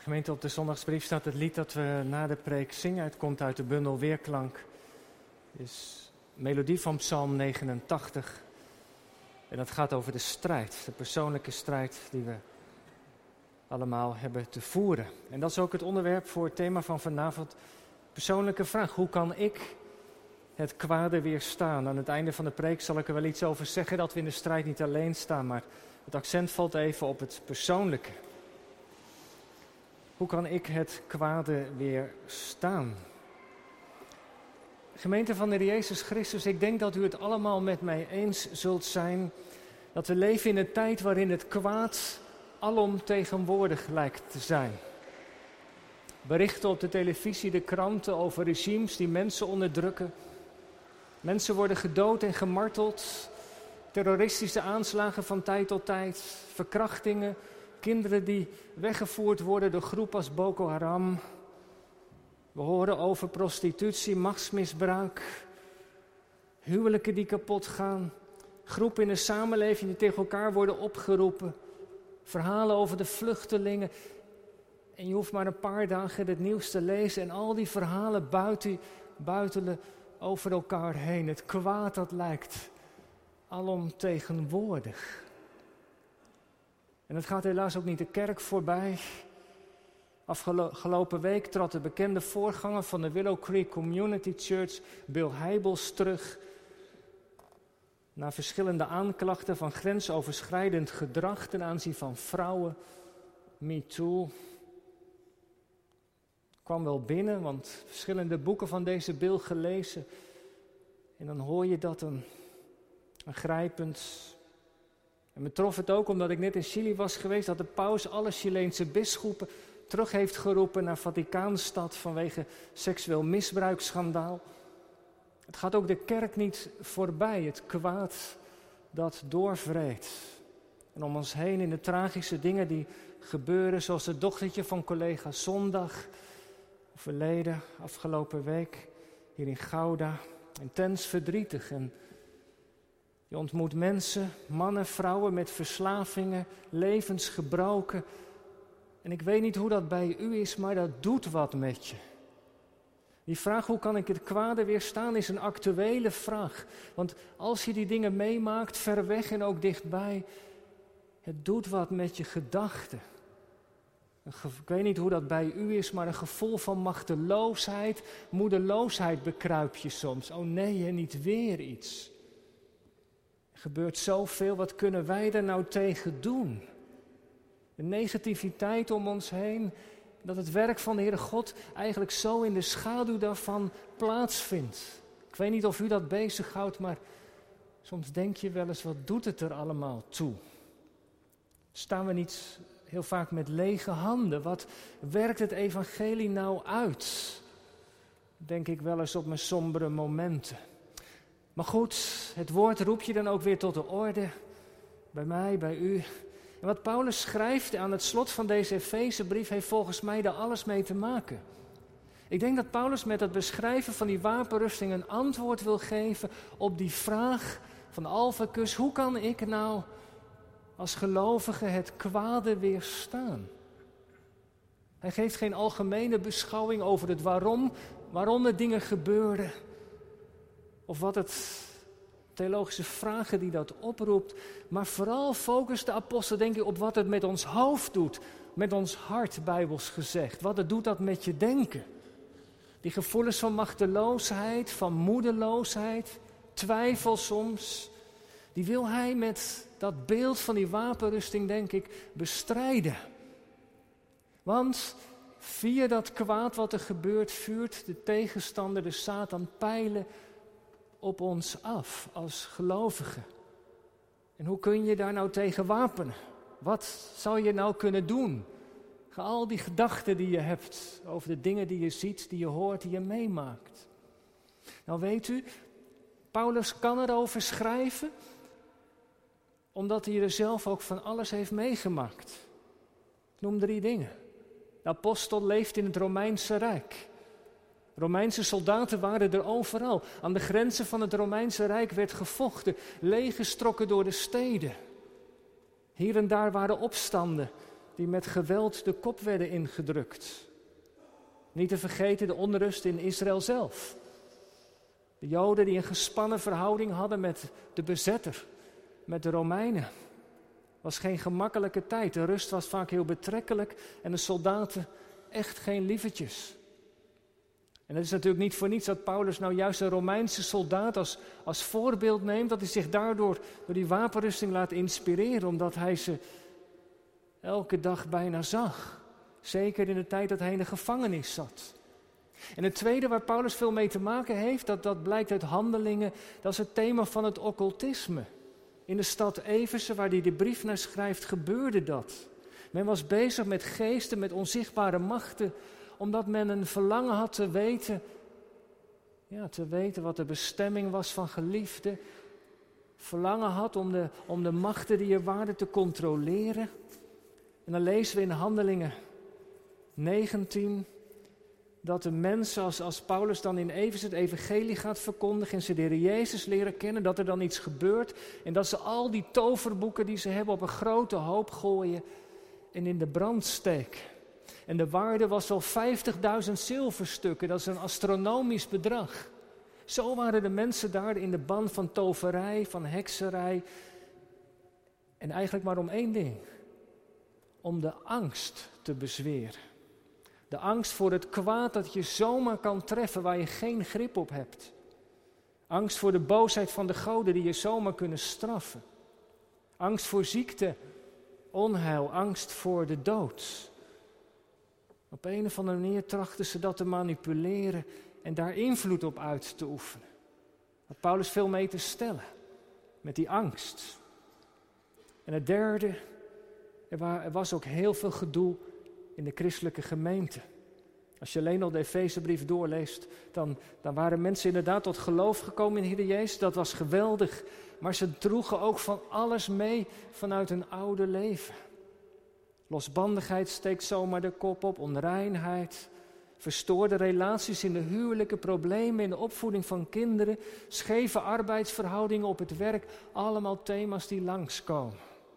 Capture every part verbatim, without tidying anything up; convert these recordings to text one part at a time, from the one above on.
Gemeente, op de zondagsbrief staat het lied dat we na de preek zingen. Het komt uit de bundel Weerklank. Het is melodie van Psalm negenentachtig. En dat gaat over de strijd, de persoonlijke strijd die we allemaal hebben te voeren. En dat is ook het onderwerp voor het thema van vanavond. Persoonlijke vraag, hoe kan ik het kwade weerstaan? Aan het einde van de preek zal ik er wel iets over zeggen dat we in de strijd niet alleen staan, maar het accent valt even op het persoonlijke. Hoe kan ik het kwade weerstaan? Gemeente van de Heer Jezus Christus, ik denk dat u het allemaal met mij eens zult zijn dat we leven in een tijd waarin het kwaad alomtegenwoordig lijkt te zijn. Berichten op de televisie, de kranten over regimes die mensen onderdrukken. Mensen worden gedood en gemarteld. Terroristische aanslagen van tijd tot tijd. Verkrachtingen. Kinderen die weggevoerd worden door groepen als Boko Haram. We horen over prostitutie, machtsmisbruik. Huwelijken die kapot gaan. Groepen in de samenleving die tegen elkaar worden opgeroepen. Verhalen over de vluchtelingen. En je hoeft maar een paar dagen het nieuws te lezen. En al die verhalen buiten, buitelen over elkaar heen. Het kwaad dat lijkt alomtegenwoordig. En het gaat helaas ook niet de kerk voorbij. Afgelopen week trad de bekende voorganger van de Willow Creek Community Church, Bill Hybels, terug. Na verschillende aanklachten van grensoverschrijdend gedrag ten aanzien van vrouwen. Me Too. Kwam wel binnen, want verschillende boeken van deze Bill gelezen. En dan hoor je dat een, een grijpend. En me trof het ook omdat ik net in Chili was geweest, dat de paus alle Chileense bisschoppen terug heeft geroepen naar Vaticaanstad vanwege seksueel misbruiksschandaal. Het gaat ook de kerk niet voorbij, het kwaad dat doorvreedt. En om ons heen in de tragische dingen die gebeuren, zoals het dochtertje van collega Zondag, overleden afgelopen week hier in Gouda. Intens verdrietig. En je ontmoet mensen, mannen, vrouwen met verslavingen, levens gebroken. En ik weet niet hoe dat bij u is, maar dat doet wat met je. Die vraag, hoe kan ik het kwade weerstaan, is een actuele vraag. Want als je die dingen meemaakt, ver weg en ook dichtbij, het doet wat met je gedachten. Ik weet niet hoe dat bij u is, maar een gevoel van machteloosheid, moedeloosheid bekruip je soms. Oh nee, en niet weer iets. Er gebeurt zoveel, wat kunnen wij er nou tegen doen? De negativiteit om ons heen, dat het werk van de Heere God eigenlijk zo in de schaduw daarvan plaatsvindt. Ik weet niet of u dat bezighoudt, maar soms denk je wel eens, wat doet het er allemaal toe? Staan we niet heel vaak met lege handen? Wat werkt het evangelie nou uit? Denk ik wel eens op mijn sombere momenten. Maar goed, het woord roept je dan ook weer tot de orde. Bij mij, bij u. En wat Paulus schrijft aan het slot van deze Efezebrief heeft volgens mij daar alles mee te maken. Ik denk dat Paulus met het beschrijven van die wapenrusting een antwoord wil geven op die vraag van Alphacus. Hoe kan ik nou als gelovige het kwade weerstaan? Hij geeft geen algemene beschouwing over het waarom, waarom de dingen gebeuren. Of wat het theologische vragen die dat oproept. Maar vooral focust de apostel denk ik op wat het met ons hoofd doet. Met ons hart, bijbels gezegd. Wat het doet dat met je denken. Die gevoelens van machteloosheid, van moedeloosheid, twijfel soms. Die wil hij met dat beeld van die wapenrusting denk ik bestrijden. Want via dat kwaad wat er gebeurt, vuurt de tegenstander, de Satan, pijlen op ons af als gelovigen. En hoe kun je daar nou tegen wapenen? Wat zou je nou kunnen doen? Ga al die gedachten die je hebt over de dingen die je ziet, die je hoort, die je meemaakt. Nou weet u, Paulus kan erover schrijven, omdat hij er zelf ook van alles heeft meegemaakt. Ik noem drie dingen. De apostel leeft in het Romeinse Rijk. Romeinse soldaten waren er overal. Aan de grenzen van het Romeinse Rijk werd gevochten. Legers trokken door de steden. Hier en daar waren opstanden die met geweld de kop werden ingedrukt. Niet te vergeten de onrust in Israël zelf. De Joden die een gespannen verhouding hadden met de bezetter, met de Romeinen. Het was geen gemakkelijke tijd. De rust was vaak heel betrekkelijk en de soldaten echt geen lievertjes. En het is natuurlijk niet voor niets dat Paulus nou juist een Romeinse soldaat als, als voorbeeld neemt. Dat hij zich daardoor door die wapenrusting laat inspireren. Omdat hij ze elke dag bijna zag. Zeker in de tijd dat hij in de gevangenis zat. En het tweede waar Paulus veel mee te maken heeft, dat, dat blijkt uit Handelingen, dat is het thema van het occultisme. In de stad Efeze, waar hij de brief naar schrijft, gebeurde dat. Men was bezig met geesten, met onzichtbare machten, omdat men een verlangen had te weten, ja, te weten wat de bestemming was van geliefden. Verlangen had om de, om de machten die er waren te controleren. En dan lezen we in Handelingen negentien dat de mensen, als, als Paulus dan in Efeze het evangelie gaat verkondigen en ze de Heer Jezus leren kennen, dat er dan iets gebeurt en dat ze al die toverboeken die ze hebben op een grote hoop gooien en in de brand steken. En de waarde was wel vijftigduizend zilverstukken, dat is een astronomisch bedrag. Zo waren de mensen daar in de ban van toverij, van hekserij. En eigenlijk maar om één ding. Om de angst te bezweren. De angst voor het kwaad dat je zomaar kan treffen waar je geen grip op hebt. Angst voor de boosheid van de goden die je zomaar kunnen straffen. Angst voor ziekte, onheil, angst voor de dood. Op een of andere manier trachten ze dat te manipuleren en daar invloed op uit te oefenen. Had Paulus veel mee te stellen met die angst. En het derde, er was ook heel veel gedoe in de christelijke gemeente. Als je alleen al de Efezebrief doorleest, dan, dan waren mensen inderdaad tot geloof gekomen in de Heer Jezus. Dat was geweldig, maar ze droegen ook van alles mee vanuit hun oude leven. Losbandigheid steekt zomaar de kop op, onreinheid, verstoorde relaties in de huwelijke, problemen in de opvoeding van kinderen, scheve arbeidsverhoudingen op het werk, allemaal thema's die langskomen.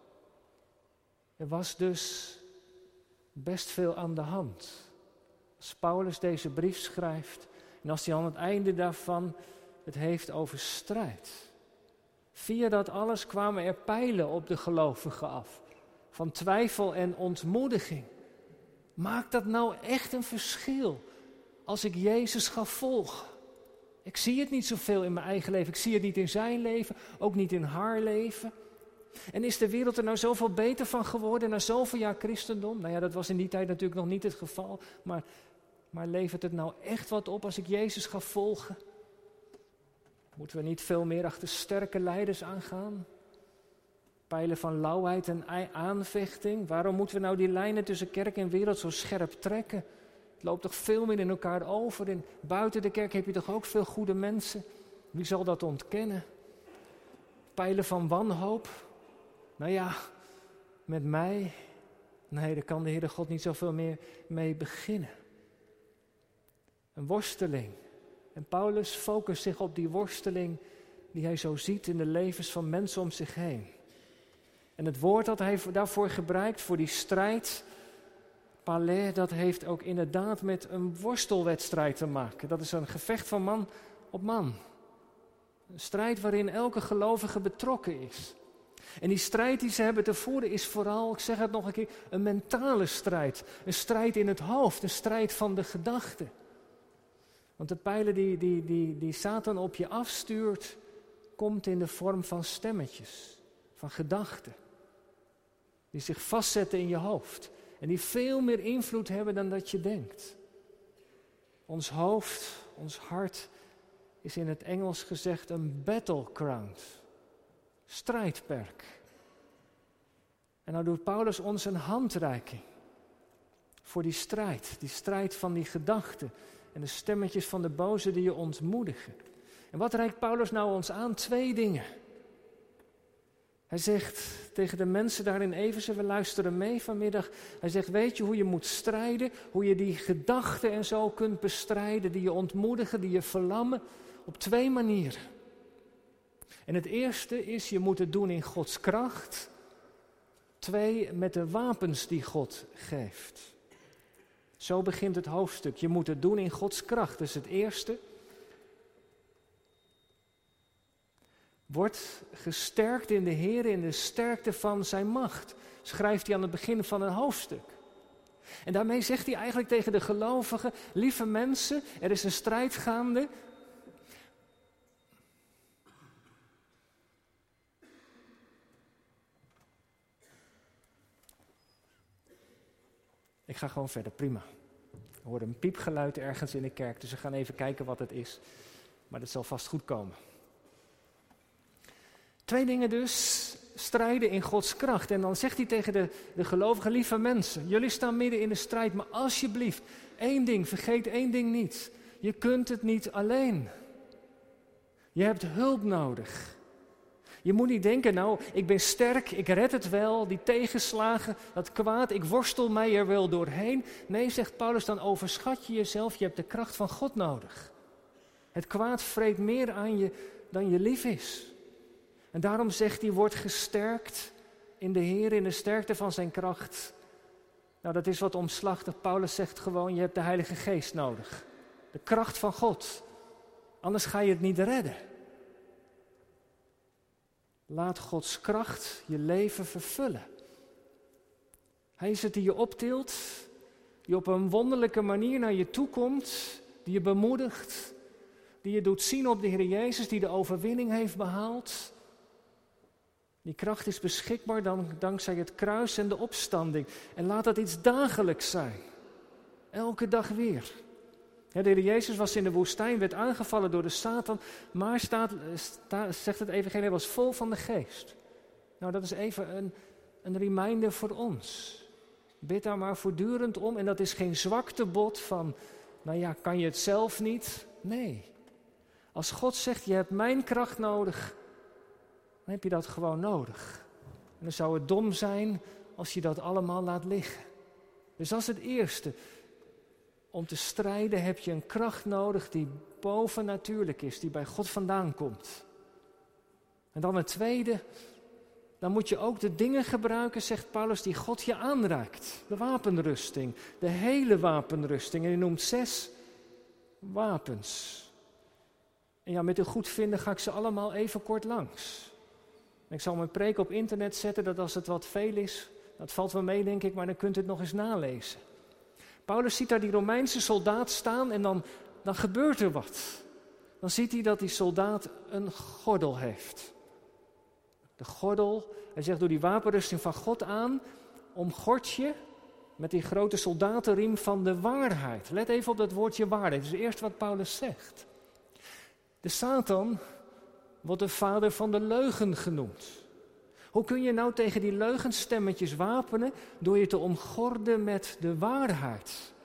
Er was dus best veel aan de hand. Als Paulus deze brief schrijft en als hij aan het einde daarvan het heeft over strijd. Via dat alles kwamen er pijlen op de gelovigen af. Van twijfel en ontmoediging. Maakt dat nou echt een verschil als ik Jezus ga volgen? Ik zie het niet zoveel in mijn eigen leven. Ik zie het niet in zijn leven, ook niet in haar leven. En is de wereld er nou zoveel beter van geworden na zoveel jaar christendom? Nou ja, dat was in die tijd natuurlijk nog niet het geval. Maar, maar levert het nou echt wat op als ik Jezus ga volgen? Moeten we niet veel meer achter sterke leiders aangaan? Pijlen van lauwheid en aanvechting. Waarom moeten we nou die lijnen tussen kerk en wereld zo scherp trekken? Het loopt toch veel meer in elkaar over. En buiten de kerk heb je toch ook veel goede mensen? Wie zal dat ontkennen? Pijlen van wanhoop. Nou ja, met mij, nee, daar kan de Heere God niet zoveel meer mee beginnen. Een worsteling. En Paulus focust zich op die worsteling die hij zo ziet in de levens van mensen om zich heen. En het woord dat hij daarvoor gebruikt, voor die strijd, palais, dat heeft ook inderdaad met een worstelwedstrijd te maken. Dat is een gevecht van man op man. Een strijd waarin elke gelovige betrokken is. En die strijd die ze hebben te voeren is vooral, ik zeg het nog een keer, een mentale strijd. Een strijd in het hoofd, een strijd van de gedachten. Want de pijlen die, die, die, die Satan op je afstuurt, komt in de vorm van stemmetjes, van gedachten. Die zich vastzetten in je hoofd. En die veel meer invloed hebben dan dat je denkt. Ons hoofd, ons hart is in het Engels gezegd een battleground. Strijdperk. En nou doet Paulus ons een handreiking. Voor die strijd. Die strijd van die gedachten. En de stemmetjes van de boze die je ontmoedigen. En wat reikt Paulus nou ons aan? Twee dingen. Hij zegt tegen de mensen daar in Efeze, we luisteren mee vanmiddag. Hij zegt, weet je hoe je moet strijden? Hoe je die gedachten en zo kunt bestrijden, die je ontmoedigen, die je verlammen? Op twee manieren. En het eerste is, je moet het doen in Gods kracht. Twee, met de wapens die God geeft. Zo begint het hoofdstuk. Je moet het doen in Gods kracht. Dat is het eerste. Word gesterkt in de Heer, in de sterkte van zijn macht. Schrijft hij aan het begin van een hoofdstuk. En daarmee zegt hij eigenlijk tegen de gelovigen: lieve mensen, er is een strijd gaande. Ik ga gewoon verder, prima. We horen een piepgeluid ergens in de kerk, dus we gaan even kijken wat het is. Maar dat zal vast goed komen. Twee dingen dus, strijden in Gods kracht. En dan zegt hij tegen de, de gelovigen: lieve mensen, jullie staan midden in de strijd, maar alsjeblieft, één ding, vergeet één ding niet. Je kunt het niet alleen. Je hebt hulp nodig. Je moet niet denken, nou, ik ben sterk, ik red het wel, die tegenslagen, dat kwaad, ik worstel mij er wel doorheen. Nee, zegt Paulus, dan overschat je jezelf, je hebt de kracht van God nodig. Het kwaad vreet meer aan je dan je lief is. En daarom zegt hij, word gesterkt in de Heer, in de sterkte van zijn kracht. Nou, dat is wat omslachtig. Paulus zegt gewoon, je hebt de Heilige Geest nodig. De kracht van God. Anders ga je het niet redden. Laat Gods kracht je leven vervullen. Hij is het die je optilt, die op een wonderlijke manier naar je toe komt, die je bemoedigt, die je doet zien op de Heer Jezus, die de overwinning heeft behaald. Die kracht is beschikbaar dan, dankzij het kruis en de opstanding. En laat dat iets dagelijks zijn. Elke dag weer. Ja, de Heer Jezus was in de woestijn, werd aangevallen door de Satan, maar staat, sta, zegt het evangelie, hij was vol van de geest. Nou, dat is even een, een reminder voor ons. Bid daar maar voortdurend om en dat is geen zwaktebod van, nou ja, kan je het zelf niet? Nee. Als God zegt, je hebt mijn kracht nodig, dan heb je dat gewoon nodig. En dan zou het dom zijn als je dat allemaal laat liggen. Dus dat is het eerste. Om te strijden heb je een kracht nodig die bovennatuurlijk is, die bij God vandaan komt. En dan het tweede, dan moet je ook de dingen gebruiken, zegt Paulus, die God je aanreikt. De wapenrusting, de hele wapenrusting. En hij noemt zes wapens. En ja, met uw goedvinden ga ik ze allemaal even kort langs. En ik zal mijn preek op internet zetten, dat als het wat veel is, dat valt wel mee denk ik, maar dan kunt u het nog eens nalezen. Paulus ziet daar die Romeinse soldaat staan en dan, dan gebeurt er wat. Dan ziet hij dat die soldaat een gordel heeft. De gordel, hij zegt, doe die wapenrusting van God aan, omgord je met die grote soldatenriem van de waarheid. Let even op dat woordje waarheid, dat is eerst wat Paulus zegt. De Satan wordt de vader van de leugen genoemd. Hoe kun je nou tegen die leugenstemmetjes wapenen? Door je te omgorden met de waarheid.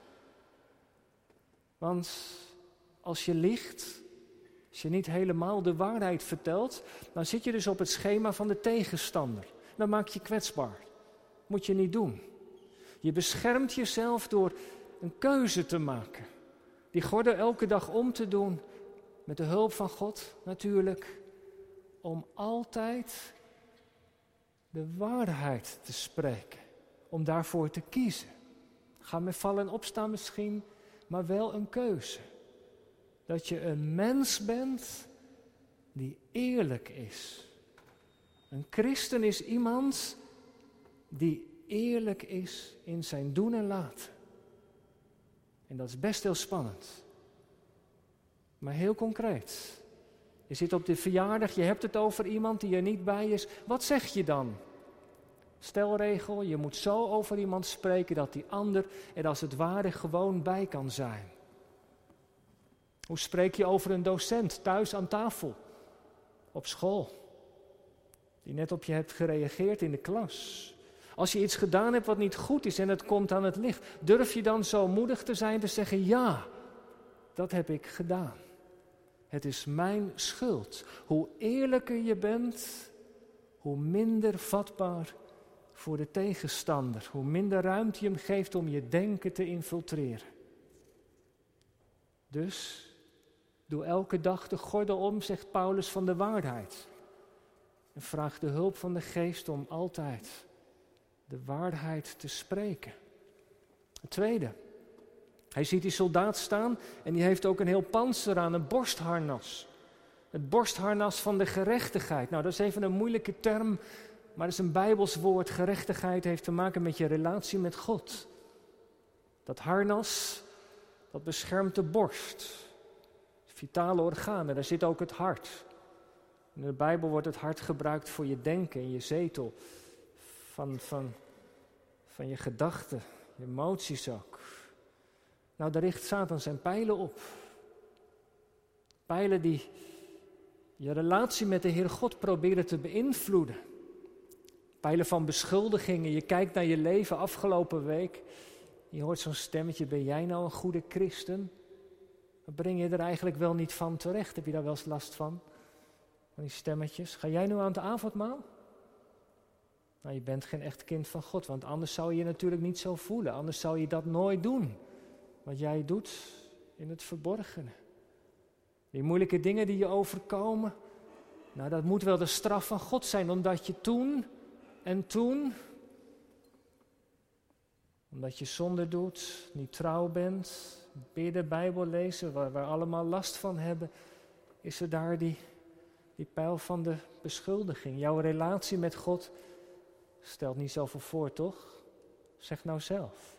Want als je liegt, als je niet helemaal de waarheid vertelt, dan zit je dus op het schema van de tegenstander. Dan maak je kwetsbaar. Moet je niet doen. Je beschermt jezelf door een keuze te maken. Die gordel elke dag om te doen, met de hulp van God natuurlijk, om altijd de waarheid te spreken, om daarvoor te kiezen. Ga met vallen en opstaan misschien, maar wel een keuze. Dat je een mens bent die eerlijk is. Een christen is iemand die eerlijk is in zijn doen en laten. En dat is best heel spannend. Maar heel concreet. Je zit op de verjaardag, je hebt het over iemand die er niet bij is. Wat zeg je dan? Stelregel, je moet zo over iemand spreken dat die ander er als het ware gewoon bij kan zijn. Hoe spreek je over een docent thuis aan tafel? Op school? Die net op je hebt gereageerd in de klas. Als je iets gedaan hebt wat niet goed is en het komt aan het licht, durf je dan zo moedig te zijn te zeggen, ja, dat heb ik gedaan. Het is mijn schuld. Hoe eerlijker je bent, hoe minder vatbaar voor de tegenstander. Hoe minder ruimte je hem geeft om je denken te infiltreren. Dus, doe elke dag de gordel om, zegt Paulus, van de waarheid. En vraag de hulp van de Geest om altijd de waarheid te spreken. Het tweede, hij ziet die soldaat staan en die heeft ook een heel pantser aan, een borstharnas. Het borstharnas van de gerechtigheid. Nou, dat is even een moeilijke term, maar dat is een Bijbels woord. Gerechtigheid heeft te maken met je relatie met God. Dat harnas, dat beschermt de borst. Vitale organen, daar zit ook het hart. In de Bijbel wordt het hart gebruikt voor je denken en je zetel. Van, van, van je gedachten, je emoties ook. Nou, daar richt Satan zijn pijlen op. Pijlen die je relatie met de Heer God proberen te beïnvloeden. Pijlen van beschuldigingen. Je kijkt naar je leven afgelopen week. Je hoort zo'n stemmetje, ben jij nou een goede christen? Dan breng je er eigenlijk wel niet van terecht. Heb je daar wel eens last van? Van die stemmetjes. Ga jij nu aan het avondmaal? Nou, je bent geen echt kind van God, want anders zou je je natuurlijk niet zo voelen. Anders zou je dat nooit doen. Wat jij doet in het verborgene. Die moeilijke dingen die je overkomen. Nou, dat moet wel de straf van God zijn, omdat je toen en toen, omdat je zonde doet, niet trouw bent, bidden, Bijbel lezen, waar we allemaal last van hebben, is er daar die, die pijl van de beschuldiging. Jouw relatie met God stelt niet zoveel voor, toch? Zeg nou zelf.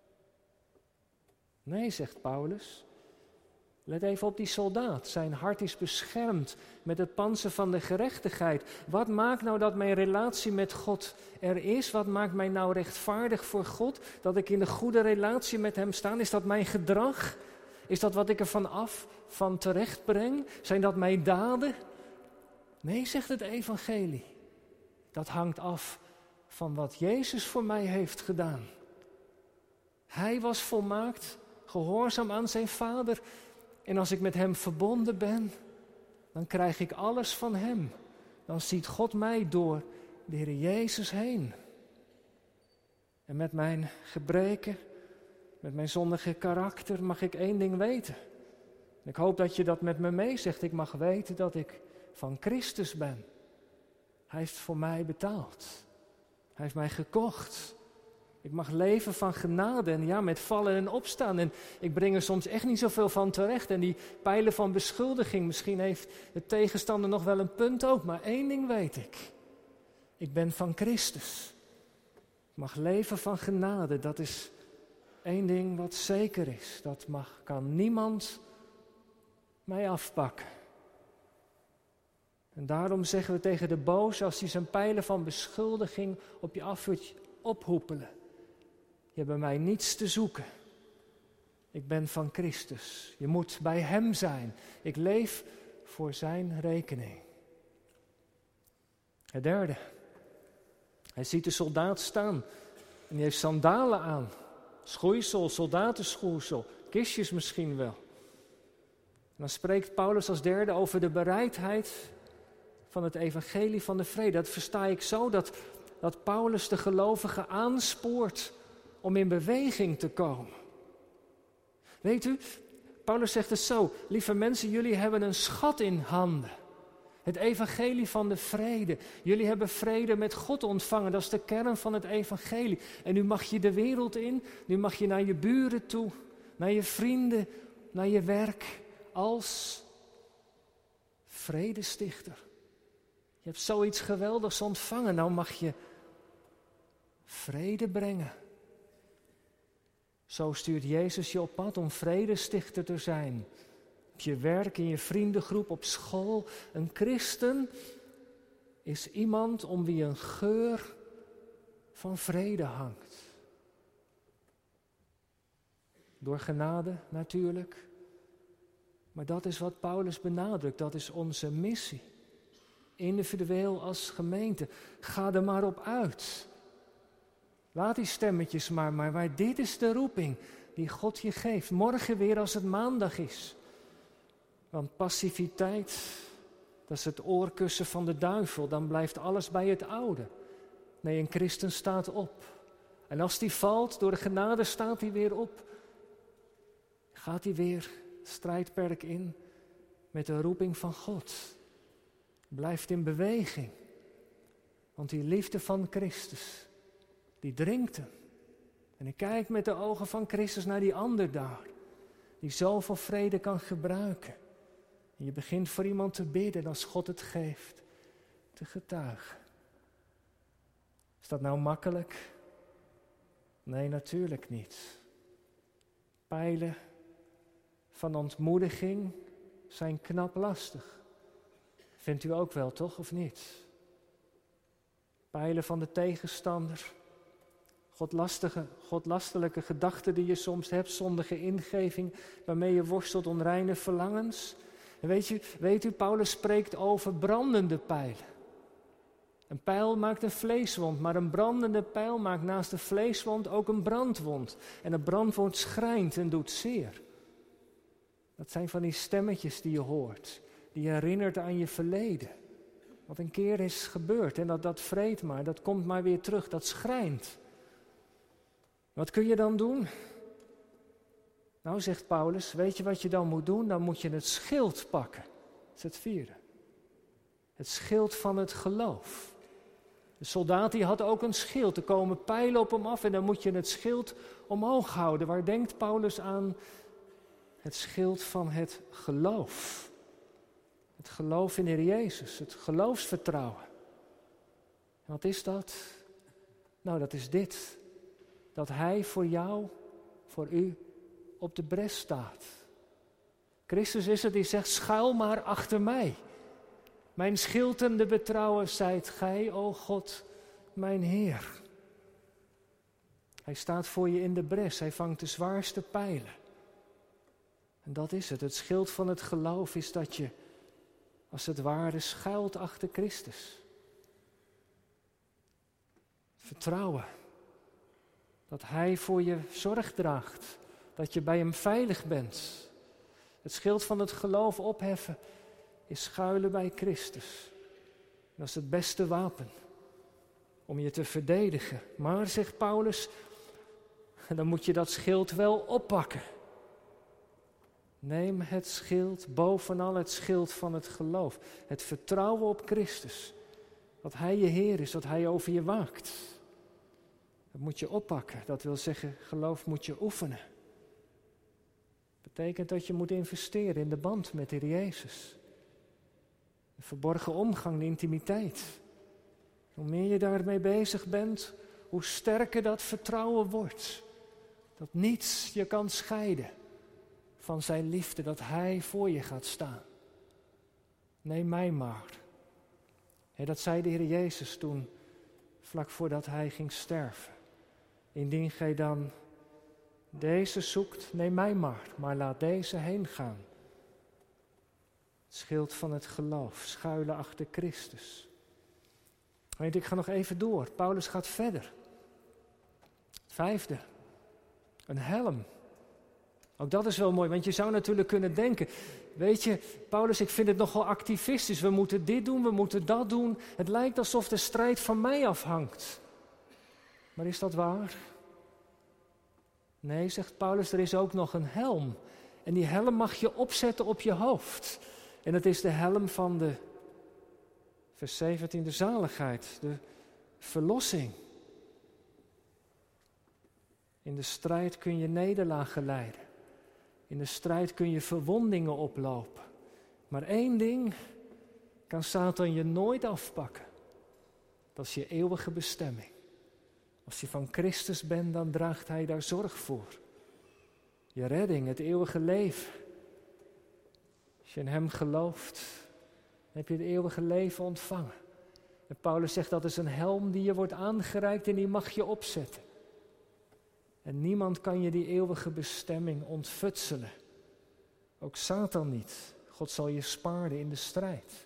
Nee, zegt Paulus. Let even op die soldaat. Zijn hart is beschermd met het pantser van de gerechtigheid. Wat maakt nou dat mijn relatie met God er is? Wat maakt mij nou rechtvaardig voor God? Dat ik in een goede relatie met Hem sta? Is dat mijn gedrag? Is dat wat ik er van af, van terecht breng? Zijn dat mijn daden? Nee, zegt het evangelie. Dat hangt af van wat Jezus voor mij heeft gedaan. Hij was volmaakt, gehoorzaam aan zijn Vader. En als ik met Hem verbonden ben, dan krijg ik alles van Hem. Dan ziet God mij door de Heer Jezus heen. En met mijn gebreken, met mijn zondige karakter mag ik één ding weten. En ik hoop dat je dat met me meezegt. Ik mag weten dat ik van Christus ben. Hij heeft voor mij betaald. Hij heeft mij gekocht. Ik mag leven van genade en ja, met vallen en opstaan. En ik breng er soms echt niet zoveel van terecht. En die pijlen van beschuldiging, misschien heeft de tegenstander nog wel een punt ook. Maar één ding weet ik. Ik ben van Christus. Ik mag leven van genade. Dat is één ding wat zeker is. Dat mag, kan niemand mij afpakken. En daarom zeggen we tegen de boze, als hij zijn pijlen van beschuldiging op je afvuurt, ophoepelen. Je hebt bij mij niets te zoeken. Ik ben van Christus. Je moet bij Hem zijn. Ik leef voor Zijn rekening. Het derde. Hij ziet de soldaat staan. En die heeft sandalen aan. Schoeisel, soldatenschoeisel. Kistjes misschien wel. En dan spreekt Paulus als derde over de bereidheid van het evangelie van de vrede. Dat versta ik zo dat, dat Paulus de gelovigen aanspoort om in beweging te komen. Weet u, Paulus zegt het zo, lieve mensen, jullie hebben een schat in handen. Het evangelie van de vrede. Jullie hebben vrede met God ontvangen, dat is de kern van het evangelie. En nu mag je de wereld in, nu mag je naar je buren toe, naar je vrienden, naar je werk, als vredestichter. Je hebt zoiets geweldigs ontvangen, nou mag je vrede brengen. Zo stuurt Jezus je op pad om vredestichter te zijn. Op je werk, in je vriendengroep, op school. Een christen is iemand om wie een geur van vrede hangt. Door genade natuurlijk. Maar dat is wat Paulus benadrukt, dat is onze missie. Individueel als gemeente. Ga er maar op uit. Laat die stemmetjes maar, maar, maar dit is de roeping die God je geeft. Morgen weer als het maandag is. Want passiviteit, dat is het oorkussen van de duivel. Dan blijft alles bij het oude. Nee, een christen staat op. En als die valt, door de genade staat hij weer op. Gaat hij weer het strijdperk in met de roeping van God. Blijft in beweging. Want die liefde van Christus, die dringt hem. En ik kijk met de ogen van Christus naar die ander daar, die zoveel vrede kan gebruiken. En je begint voor iemand te bidden en als God het geeft, te getuigen. Is dat nou makkelijk? Nee, natuurlijk niet. Pijlen van ontmoediging zijn knap lastig. Vindt u ook wel, toch, of niet? Pijlen van de tegenstander, godlastige, godlastelijke gedachten die je soms hebt, zondige ingeving waarmee je worstelt, onreine verlangens. En weet u, weet u, Paulus spreekt over brandende pijlen. Een pijl maakt een vleeswond, maar een brandende pijl maakt naast de vleeswond ook een brandwond. En een brandwond schrijnt en doet zeer. Dat zijn van die stemmetjes die je hoort, die je herinnert aan je verleden. Wat een keer is gebeurd en dat, dat vreet maar, dat komt maar weer terug, dat schrijnt. Wat kun je dan doen? Nou, zegt Paulus, weet je wat je dan moet doen? Dan moet je het schild pakken. Dat is het vierde. Het schild van het geloof. De soldaat die had ook een schild. Er komen pijlen op hem af en dan moet je het schild omhoog houden. Waar denkt Paulus aan? Het schild van het geloof. Het geloof in de Heer Jezus. Het geloofsvertrouwen. En wat is dat? Nou, dat is dit. Dat Hij voor jou, voor u, op de bres staat. Christus is het die zegt, schuil maar achter mij. Mijn schild en de betrouwer zijt gij, o God, mijn Heer. Hij staat voor je in de bres, hij vangt de zwaarste pijlen. En dat is het, het schild van het geloof is dat je, als het ware, schuilt achter Christus. Vertrouwen, dat hij voor je zorg draagt, dat je bij hem veilig bent. Het schild van het geloof opheffen is schuilen bij Christus. Dat is het beste wapen om je te verdedigen. Maar, zegt Paulus, dan moet je dat schild wel oppakken. Neem het schild, bovenal het schild van het geloof. Het vertrouwen op Christus. Dat Hij je Heer is, dat Hij over je waakt. Dat moet je oppakken. Dat wil zeggen, geloof moet je oefenen. Betekent dat je moet investeren in de band met de Heer Jezus. De verborgen omgang, de intimiteit. Hoe meer je daarmee bezig bent, hoe sterker dat vertrouwen wordt. Dat niets je kan scheiden van zijn liefde, dat Hij voor je gaat staan. Neem mij maar. He, dat zei de Heer Jezus toen, vlak voordat Hij ging sterven. Indien gij dan deze zoekt, neem mij maar, maar laat deze heen gaan. Het schild van het geloof, schuilen achter Christus. Weet, ik ga nog even door. Paulus gaat verder. Vijfde, een helm. Ook dat is wel mooi, want je zou natuurlijk kunnen denken, weet je, Paulus, ik vind het nogal activistisch. We moeten dit doen, we moeten dat doen. Het lijkt alsof de strijd van mij afhangt. Maar is dat waar? Nee, zegt Paulus, er is ook nog een helm. En die helm mag je opzetten op je hoofd. En het is de helm van de, vers zeventien, de zaligheid, de verlossing. In de strijd kun je nederlagen lijden. In de strijd kun je verwondingen oplopen. Maar één ding kan Satan je nooit afpakken. Dat is je eeuwige bestemming. Als je van Christus bent, dan draagt Hij daar zorg voor. Je redding, het eeuwige leven. Als je in Hem gelooft, dan heb je het eeuwige leven ontvangen. En Paulus zegt dat is een helm die je wordt aangereikt en die mag je opzetten. En niemand kan je die eeuwige bestemming ontfutselen. Ook Satan niet. God zal je sparen in de strijd.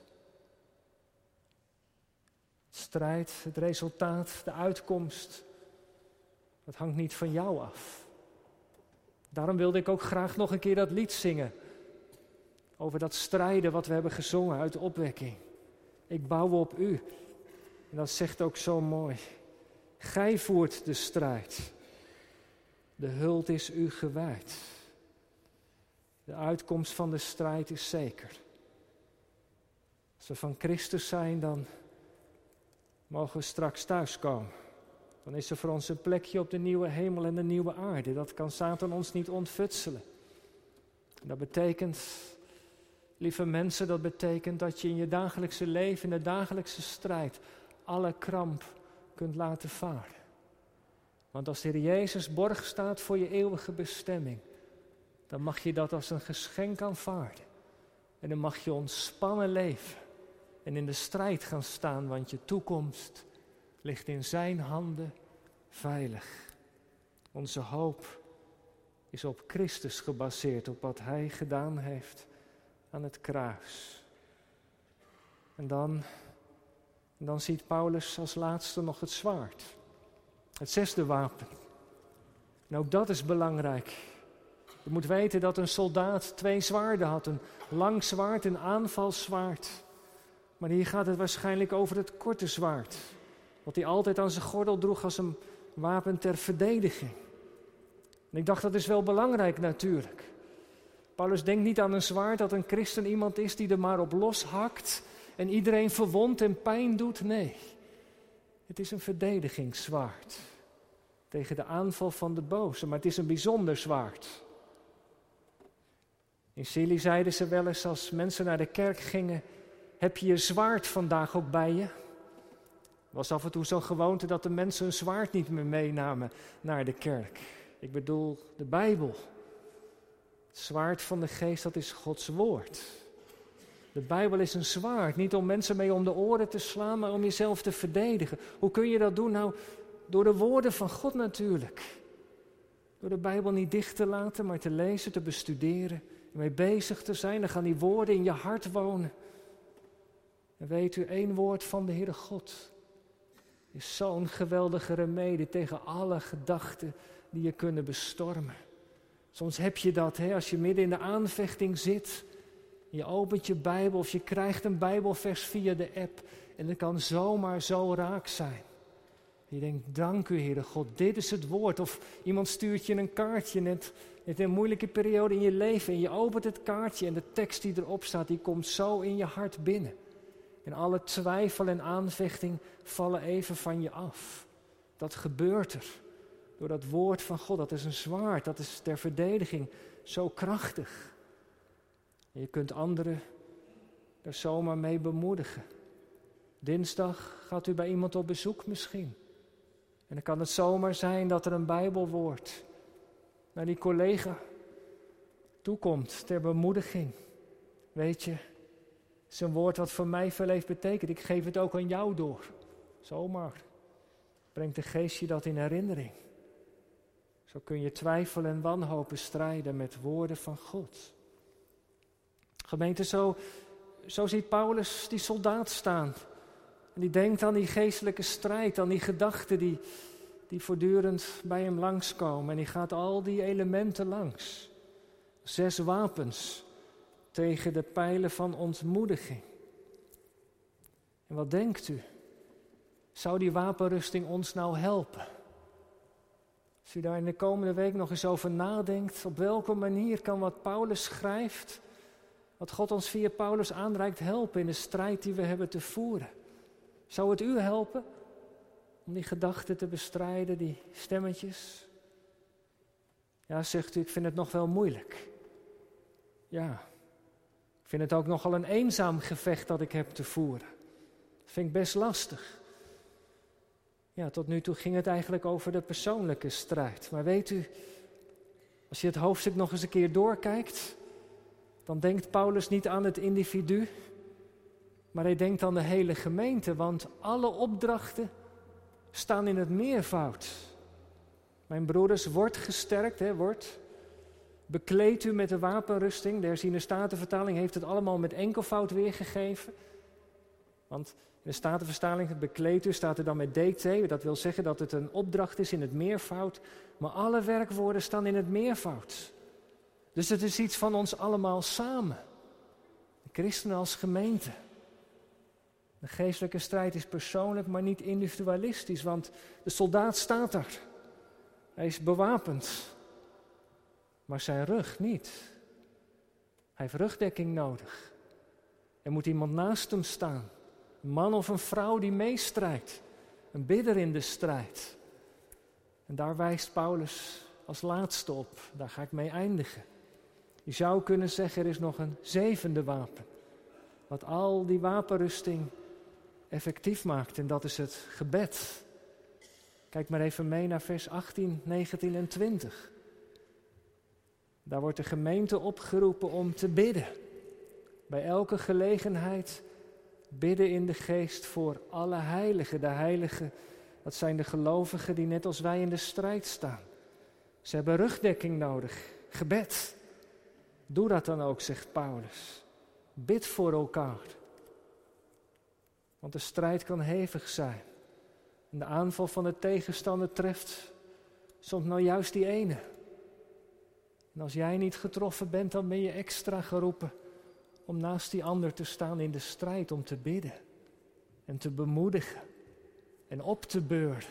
De strijd, het resultaat, de uitkomst, dat hangt niet van jou af. Daarom wilde ik ook graag nog een keer dat lied zingen. Over dat strijden wat we hebben gezongen uit de opwekking. Ik bouw op u. En dat zegt ook zo mooi. Gij voert de strijd. De huld is u gewijd. De uitkomst van de strijd is zeker. Als we van Christus zijn, dan mogen we straks thuiskomen. Dan is er voor ons een plekje op de nieuwe hemel en de nieuwe aarde. Dat kan Satan ons niet ontfutselen. En dat betekent, lieve mensen, dat betekent dat je in je dagelijkse leven, in de dagelijkse strijd, alle kramp kunt laten varen. Want als de Heer Jezus borg staat voor je eeuwige bestemming, dan mag je dat als een geschenk aanvaarden. En dan mag je ontspannen leven en in de strijd gaan staan, want je toekomst ligt in zijn handen veilig. Onze hoop is op Christus gebaseerd, op wat hij gedaan heeft aan het kruis. En dan, en dan ziet Paulus als laatste nog het zwaard. Het zesde wapen. En ook dat is belangrijk. Je moet weten dat een soldaat twee zwaarden had. Een lang zwaard, een aanvalszwaard. Maar hier gaat het waarschijnlijk over het korte zwaard. Wat hij altijd aan zijn gordel droeg als een wapen ter verdediging. En ik dacht, dat is wel belangrijk natuurlijk. Paulus denkt niet aan een zwaard dat een christen iemand is die er maar op loshakt en iedereen verwondt en pijn doet. Nee, het is een verdedigingszwaard tegen de aanval van de boze, maar het is een bijzonder zwaard. In Chili zeiden ze wel eens als mensen naar de kerk gingen, heb je je zwaard vandaag ook bij je? Het was af en toe zo'n gewoonte dat de mensen hun zwaard niet meer meenamen naar de kerk. Ik bedoel de Bijbel. Het zwaard van de geest, dat is Gods woord. De Bijbel is een zwaard, niet om mensen mee om de oren te slaan, maar om jezelf te verdedigen. Hoe kun je dat doen? Nou, door de woorden van God natuurlijk. Door de Bijbel niet dicht te laten, maar te lezen, te bestuderen, ermee bezig te zijn. Dan gaan die woorden in je hart wonen. En weet u, één woord van de Heere God is zo'n geweldige remedie tegen alle gedachten die je kunnen bestormen. Soms heb je dat, hè, als je midden in de aanvechting zit. Je opent je Bijbel of je krijgt een Bijbelvers via de app. En het kan zomaar zo raak zijn. Je denkt, dank u Heere God, dit is het woord. Of iemand stuurt je een kaartje net, net in een moeilijke periode in je leven. En je opent het kaartje en de tekst die erop staat, die komt zo in je hart binnen. En alle twijfel en aanvechting vallen even van je af. Dat gebeurt er. Door dat woord van God, dat is een zwaard, dat is ter verdediging zo krachtig. En je kunt anderen er zomaar mee bemoedigen. Dinsdag gaat u bij iemand op bezoek misschien. En dan kan het zomaar zijn dat er een Bijbelwoord naar die collega toekomt ter bemoediging. Weet je, het is een woord wat voor mij veel heeft betekend. Ik geef het ook aan jou door. Zomaar. Brengt de geest je dat in herinnering. Zo kun je twijfel en wanhoop bestrijden met woorden van God. Gemeente, zo, zo ziet Paulus die soldaat staan. En die denkt aan die geestelijke strijd, aan die gedachten die, die voortdurend bij hem langskomen. En die gaat al die elementen langs. Zes wapens tegen de pijlen van ontmoediging. En wat denkt u? Zou die wapenrusting ons nou helpen? Als u daar in de komende week nog eens over nadenkt, op welke manier kan wat Paulus schrijft, wat God ons via Paulus aanreikt, helpen in de strijd die we hebben te voeren? Zou het u helpen om die gedachten te bestrijden, die stemmetjes? Ja, zegt u, ik vind het nog wel moeilijk. Ja, ik vind het ook nogal een eenzaam gevecht dat ik heb te voeren. Dat vind ik best lastig. Ja, tot nu toe ging het eigenlijk over de persoonlijke strijd. Maar weet u, als je het hoofdstuk nog eens een keer doorkijkt, dan denkt Paulus niet aan het individu, maar hij denkt aan de hele gemeente, want alle opdrachten staan in het meervoud. Mijn broeders, wordt gesterkt, hè, wordt. Bekleed u met de wapenrusting. De herziene statenvertaling heeft het allemaal met enkelvoud weergegeven. Want in de statenvertaling, bekleed u, staat er dan met D T. Dat wil zeggen dat het een opdracht is in het meervoud. Maar alle werkwoorden staan in het meervoud. Dus het is iets van ons allemaal samen. De christenen als gemeente. De geestelijke strijd is persoonlijk, maar niet individualistisch. Want de soldaat staat daar. Hij is bewapend. Maar zijn rug niet. Hij heeft rugdekking nodig. Er moet iemand naast hem staan. Een man of een vrouw die meestrijdt. Een bidder in de strijd. En daar wijst Paulus als laatste op. Daar ga ik mee eindigen. Je zou kunnen zeggen, er is nog een zevende wapen. Wat al die wapenrusting effectief maakt. En dat is het gebed. Kijk maar even mee naar vers achttien, negentien en twintig. Daar wordt de gemeente opgeroepen om te bidden. Bij elke gelegenheid bidden in de geest voor alle heiligen. De heiligen, dat zijn de gelovigen die net als wij in de strijd staan. Ze hebben rugdekking nodig, gebed. Doe dat dan ook, zegt Paulus. Bid voor elkaar. Want de strijd kan hevig zijn. En de aanval van de tegenstander treft soms nou juist die ene. En als jij niet getroffen bent, dan ben je extra geroepen om naast die ander te staan in de strijd, om te bidden en te bemoedigen en op te beuren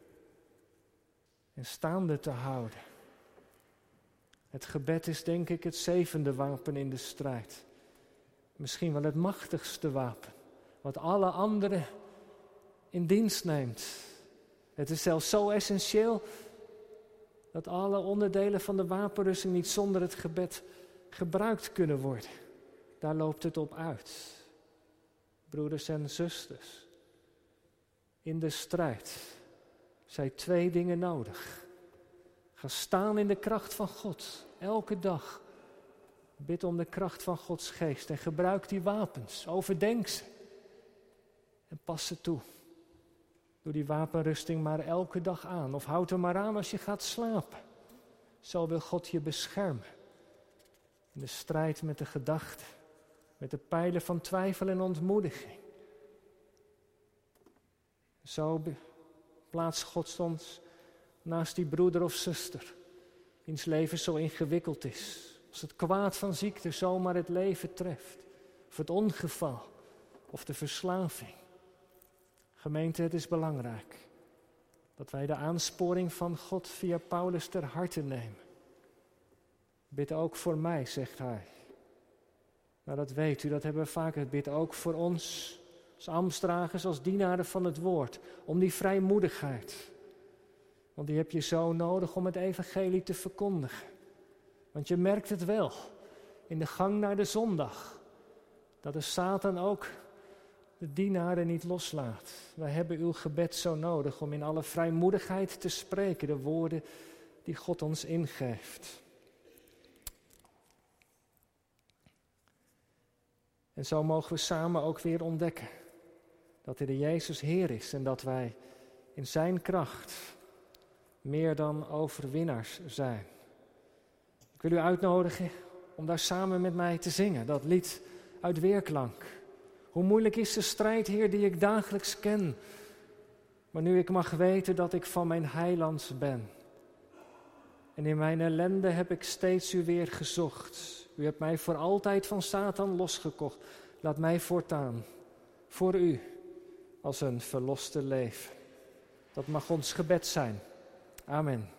en staande te houden. Het gebed is denk ik het zevende wapen in de strijd. Misschien wel het machtigste wapen, wat alle anderen in dienst neemt. Het is zelfs zo essentieel dat alle onderdelen van de wapenrusting niet zonder het gebed gebruikt kunnen worden. Daar loopt het op uit. Broeders en zusters, in de strijd zijn twee dingen nodig. Ga staan in de kracht van God, elke dag. Bid om de kracht van Gods geest en gebruik die wapens, overdenk ze en pas ze toe. Doe die wapenrusting maar elke dag aan of houd er maar aan als je gaat slapen. Zo wil God je beschermen. In de strijd met de gedachten, met de pijlen van twijfel en ontmoediging. Zo plaatst God ons naast die broeder of zuster, wiens leven zo ingewikkeld is. Als het kwaad van ziekte zomaar het leven treft, of het ongeval, of de verslaving. Gemeente, het is belangrijk dat wij de aansporing van God via Paulus ter harte nemen. Bid ook voor mij, zegt hij. Nou, dat weet u, dat hebben we vaker. Bid ook voor ons, als ambtsdragers, als dienaren van het woord, om die vrijmoedigheid. Want die heb je zo nodig om het evangelie te verkondigen. Want je merkt het wel, in de gang naar de zondag, dat de Satan ook de dienaren niet loslaat. Wij hebben uw gebed zo nodig om in alle vrijmoedigheid te spreken, de woorden die God ons ingeeft. En zo mogen we samen ook weer ontdekken dat de Heer Jezus Heer is en dat wij in zijn kracht meer dan overwinnaars zijn. Ik wil u uitnodigen om daar samen met mij te zingen, dat lied uit weerklank. Hoe moeilijk is de strijd, Heer, die ik dagelijks ken. Maar nu ik mag weten dat ik van mijn heiland ben. En in mijn ellende heb ik steeds u weer gezocht. U hebt mij voor altijd van Satan losgekocht. Laat mij voortaan voor u als een verloste leven. Dat mag ons gebed zijn. Amen.